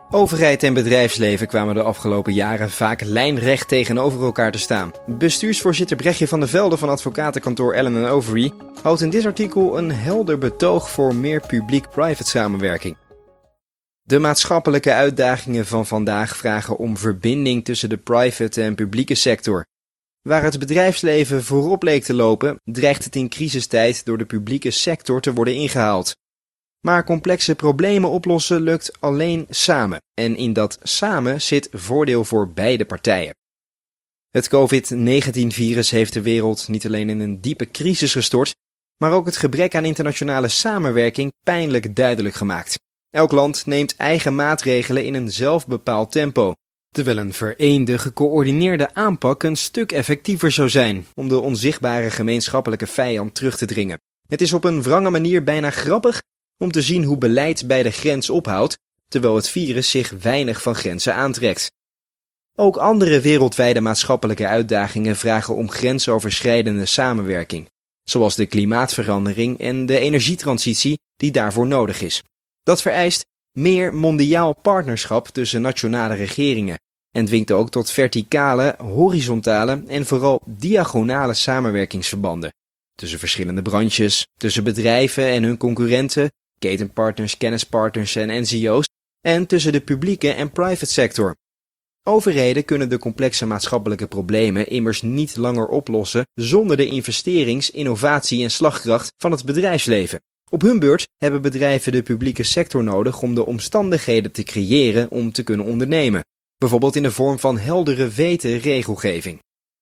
Overheid en bedrijfsleven kwamen de afgelopen jaren vaak lijnrecht tegenover elkaar te staan. Bestuursvoorzitter Brechtje van der Velde van advocatenkantoor Allen & Overy houdt in dit artikel een helder betoog voor meer publiek-private samenwerking. De maatschappelijke uitdagingen van vandaag vragen om verbinding tussen de private en publieke sector. Waar het bedrijfsleven voorop leek te lopen, dreigt het in crisistijd door de publieke sector te worden ingehaald. Maar complexe problemen oplossen lukt alleen samen. En in dat samen zit voordeel voor beide partijen. Het COVID-19-virus heeft de wereld niet alleen in een diepe crisis gestort, maar ook het gebrek aan internationale samenwerking pijnlijk duidelijk gemaakt. Elk land neemt eigen maatregelen in een zelfbepaald tempo, terwijl een vereende, gecoördineerde aanpak een stuk effectiever zou zijn om de onzichtbare gemeenschappelijke vijand terug te dringen. Het is op een wrange manier bijna grappig om te zien hoe beleid bij de grens ophoudt, terwijl het virus zich weinig van grenzen aantrekt. Ook andere wereldwijde maatschappelijke uitdagingen vragen om grensoverschrijdende samenwerking, zoals de klimaatverandering en de energietransitie die daarvoor nodig is. Dat vereist meer mondiaal partnerschap tussen nationale regeringen en dwingt ook tot verticale, horizontale en vooral diagonale samenwerkingsverbanden tussen verschillende branches, tussen bedrijven en hun concurrenten, ketenpartners, kennispartners en NGO's en tussen de publieke en private sector. Overheden kunnen de complexe maatschappelijke problemen immers niet langer oplossen zonder de investerings-, innovatie en slagkracht van het bedrijfsleven. Op hun beurt hebben bedrijven de publieke sector nodig om de omstandigheden te creëren om te kunnen ondernemen, bijvoorbeeld in de vorm van heldere regelgeving.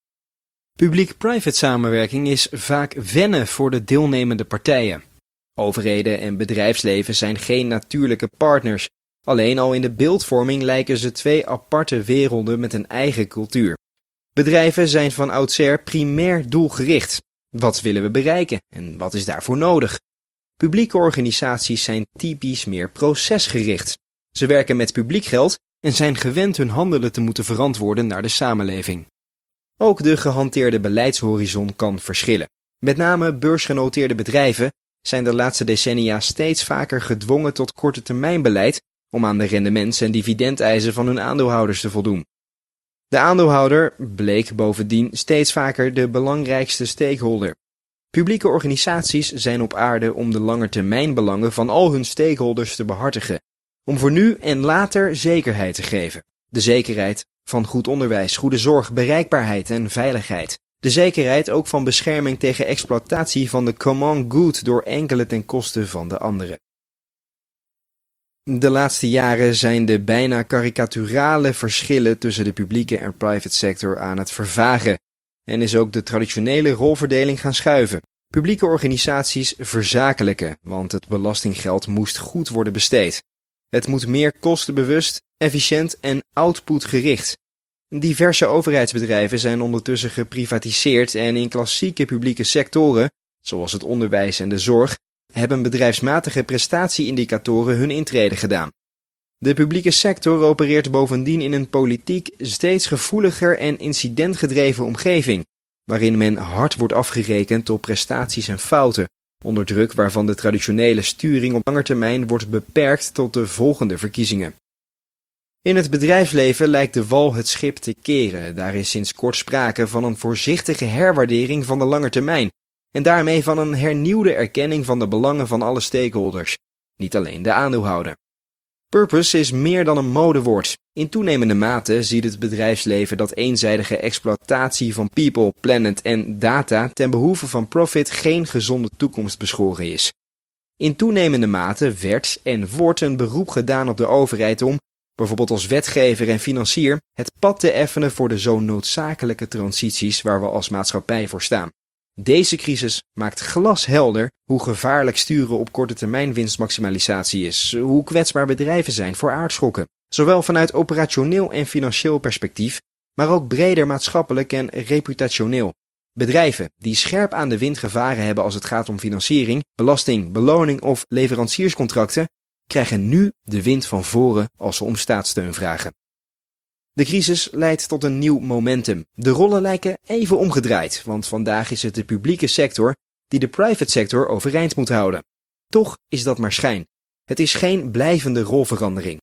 Publiek-private samenwerking is vaak wennen voor de deelnemende partijen. Overheden en bedrijfsleven zijn geen natuurlijke partners. Alleen al in de beeldvorming lijken ze twee aparte werelden met een eigen cultuur. Bedrijven zijn van oudsher primair doelgericht. Wat willen we bereiken en wat is daarvoor nodig? Publieke organisaties zijn typisch meer procesgericht. Ze werken met publiek geld en zijn gewend hun handelen te moeten verantwoorden naar de samenleving. Ook de gehanteerde beleidshorizon kan verschillen. Met name beursgenoteerde bedrijven zijn de laatste decennia steeds vaker gedwongen tot kortetermijnbeleid om aan de rendements- en dividendeisen van hun aandeelhouders te voldoen. De aandeelhouder bleek bovendien steeds vaker de belangrijkste stakeholder. Publieke organisaties zijn op aarde om de langetermijnbelangen van al hun stakeholders te behartigen, om voor nu en later zekerheid te geven. De zekerheid van goed onderwijs, goede zorg, bereikbaarheid en veiligheid. De zekerheid ook van bescherming tegen exploitatie van de common good door enkele ten koste van de anderen. De laatste jaren zijn de bijna karikaturale verschillen tussen de publieke en private sector aan het vervagen en is ook de traditionele rolverdeling gaan schuiven. Publieke organisaties verzakelijken, want het belastinggeld moest goed worden besteed. Het moet meer kostenbewust, efficiënt en outputgericht. Diverse overheidsbedrijven zijn ondertussen geprivatiseerd en in klassieke publieke sectoren, zoals het onderwijs en de zorg, hebben bedrijfsmatige prestatieindicatoren hun intrede gedaan. De publieke sector opereert bovendien in een politiek steeds gevoeliger en incidentgedreven omgeving, waarin men hard wordt afgerekend op prestaties en fouten, onder druk waarvan de traditionele sturing op lange termijn wordt beperkt tot de volgende verkiezingen. In het bedrijfsleven lijkt de wal het schip te keren. Daar is sinds kort sprake van een voorzichtige herwaardering van de lange termijn en daarmee van een hernieuwde erkenning van de belangen van alle stakeholders, niet alleen de aandeelhouder. Purpose is meer dan een modewoord. In toenemende mate ziet het bedrijfsleven dat eenzijdige exploitatie van people, planet en data ten behoeve van profit geen gezonde toekomst beschoren is. In toenemende mate werd en wordt een beroep gedaan op de overheid om, bijvoorbeeld als wetgever en financier, het pad te effenen voor de zo noodzakelijke transities waar we als maatschappij voor staan. Deze crisis maakt glashelder hoe gevaarlijk sturen op korte termijn winstmaximalisatie is, hoe kwetsbaar bedrijven zijn voor aardschokken, zowel vanuit operationeel en financieel perspectief, maar ook breder maatschappelijk en reputationeel. Bedrijven die scherp aan de wind gevaren hebben als het gaat om financiering, belasting, beloning of leverancierscontracten, krijgen nu de wind van voren als ze om staatssteun vragen. De crisis leidt tot een nieuw momentum. De rollen lijken even omgedraaid, want vandaag is het de publieke sector die de private sector overeind moet houden. Toch is dat maar schijn. Het is geen blijvende rolverandering.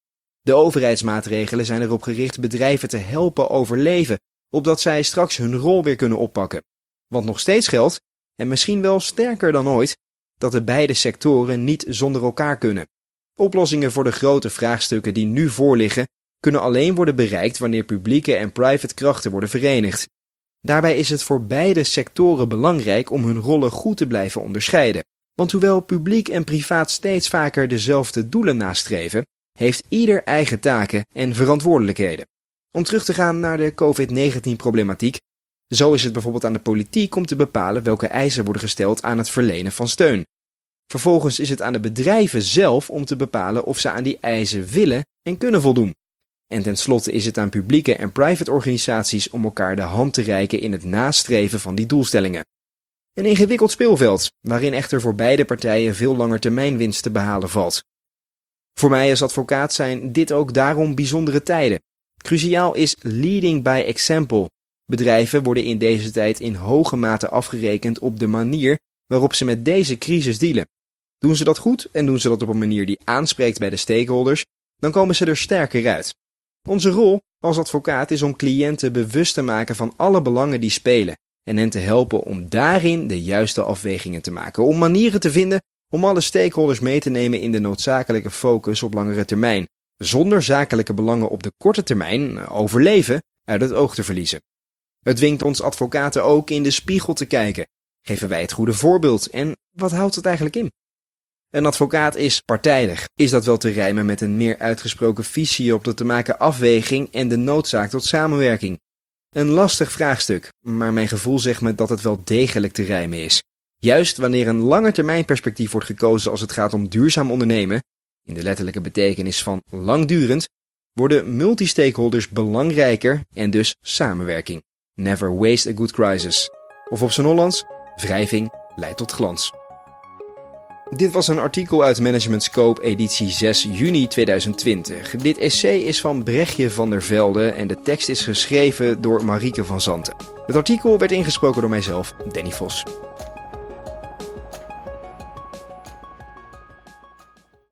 De overheidsmaatregelen zijn erop gericht bedrijven te helpen overleven, opdat zij straks hun rol weer kunnen oppakken. Want nog steeds geldt, en misschien wel sterker dan ooit, dat de beide sectoren niet zonder elkaar kunnen. Oplossingen voor de grote vraagstukken die nu voorliggen, kunnen alleen worden bereikt wanneer publieke en private krachten worden verenigd. Daarbij is het voor beide sectoren belangrijk om hun rollen goed te blijven onderscheiden. Want hoewel publiek en privaat steeds vaker dezelfde doelen nastreven, heeft ieder eigen taken en verantwoordelijkheden. Om terug te gaan naar de COVID-19-problematiek, zo is het bijvoorbeeld aan de politiek om te bepalen welke eisen worden gesteld aan het verlenen van steun. Vervolgens is het aan de bedrijven zelf om te bepalen of ze aan die eisen willen en kunnen voldoen. En tenslotte is het aan publieke en private organisaties om elkaar de hand te reiken in het nastreven van die doelstellingen. Een ingewikkeld speelveld, waarin echter voor beide partijen veel langetermijnwinst te behalen valt. Voor mij als advocaat zijn dit ook daarom bijzondere tijden. Cruciaal is leading by example. Bedrijven worden in deze tijd in hoge mate afgerekend op de manier waarop ze met deze crisis dealen. Doen ze dat goed en doen ze dat op een manier die aanspreekt bij de stakeholders, dan komen ze er sterker uit. Onze rol als advocaat is om cliënten bewust te maken van alle belangen die spelen en hen te helpen om daarin de juiste afwegingen te maken, om manieren te vinden om alle stakeholders mee te nemen in de noodzakelijke focus op langere termijn, zonder zakelijke belangen op de korte termijn, overleven, uit het oog te verliezen. Het dwingt ons advocaten ook in de spiegel te kijken. Geven wij het goede voorbeeld en wat houdt het eigenlijk in? Een advocaat is partijdig. Is dat wel te rijmen met een meer uitgesproken visie op de te maken afweging en de noodzaak tot samenwerking? Een lastig vraagstuk, maar mijn gevoel zegt me dat het wel degelijk te rijmen is. Juist wanneer een langetermijnperspectief wordt gekozen als het gaat om duurzaam ondernemen, in de letterlijke betekenis van langdurend, worden multi-stakeholders belangrijker en dus samenwerking. Never waste a good crisis. Of op zijn Hollands, wrijving leidt tot glans. Dit was een artikel uit Management Scope editie 6 juni 2020. Dit essay is van Brechtje van der Velde en de tekst is geschreven door Marieke van Zanten. Het artikel werd ingesproken door mijzelf, Danny Vos.